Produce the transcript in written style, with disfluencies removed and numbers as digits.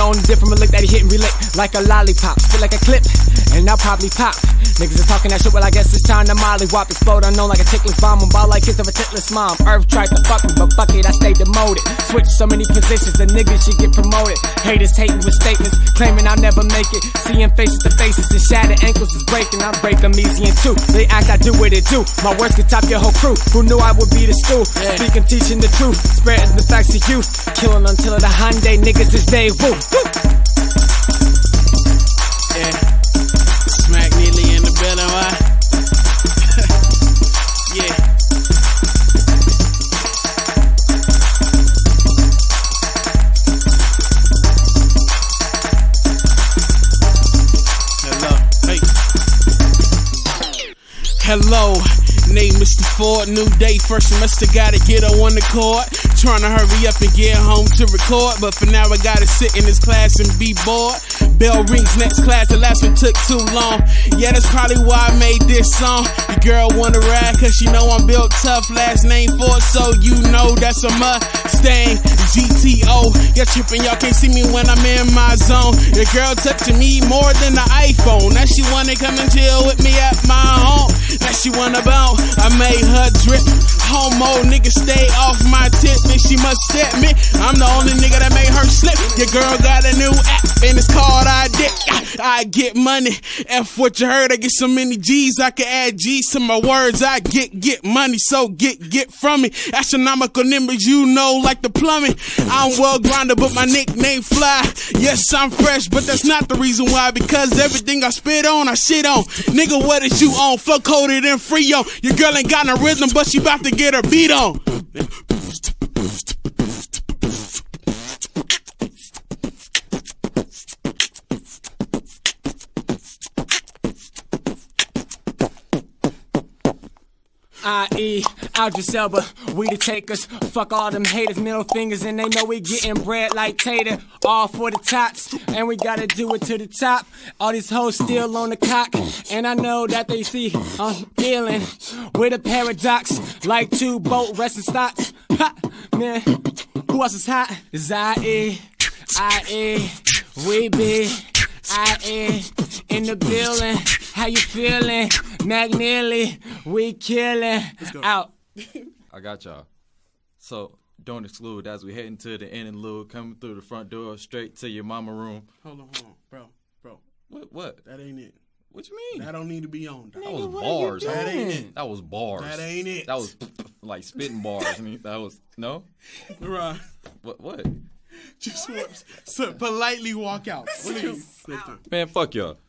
only different look that he hit and relate like a lollipop. Feel like a clip, and I'll probably pop. Niggas is talking that shit, well I guess it's time to molly wop. Explode unknown like a tickless bomb. I'm ball like kids of a tickless mom. Earth tried to fuck me, but fuck it, I stay demoted. Switch so many positions, the niggas should get promoted. Haters hating with statements, claiming I'll never make it. Seeing faces to faces and shattered ankles is breaking. I break them easy in two. They act, I do what it do. My words could top your whole crew. Who knew I would be the stool? Speaking, teaching the truth, spreading the facts to youth. Killing until the Hyundai niggas is they woo. Yeah. Smack Neely in the building, why? Yeah. Hello. Hey. Hello. Name Mr. Ford, new day, first semester, gotta get on the court. Trying to hurry up and get home to record, but for now I gotta sit in this class and be bored. Bell rings, next class, the last one took too long. Yeah, that's probably why I made this song. Your girl wanna ride, cause she know I'm built tough. Last name Ford, so you know that's a Mustang GTO. Y'all tripping, y'all can't see me when I'm in my zone. Your girl touching me more than the iPhone. Now she wanna come and chill with me at my home. Now she wanna bounce, I made her drip. Homo nigga stay off my tip, and she must step me. I'm the only nigga that made her slip. Your girl got a new app, and it's called I get money. F what you heard, I get so many G's, I can add G's to my words. I get money, so get from me. Astronomical numbers, you know, like the plumbing. I'm well grounded, but my nickname Fly. Yes, I'm fresh, but that's not the reason why. Because everything I spit on, I shit on. Nigga, what is you on? Flow coded and free on. Your girl ain't got no rhythm, but she about to get her beat on. I.E. Aldris Elba, we the takers. Fuck all them haters, middle fingers, and they know we getting bread like Tater. All for the tots, and we gotta do it to the top. All these hoes still on the cock, and I know that they see I'm dealing with a paradox, like two boat resting stocks. Ha, man, who else is hot? Is I.E. We be I.E. in the building. How you feeling? McNeely, we killing. Out. I got y'all. So don't exclude as we heading to the interlude, coming through the front door straight to your mama room. Hold on, bro. What? That ain't it. What you mean? That don't need to be on. That was bars. That ain't it. That was bars. That ain't it. That was like spitting bars. I mean, that was no. Right. What? Just politely walk out. Please. Man, fuck y'all.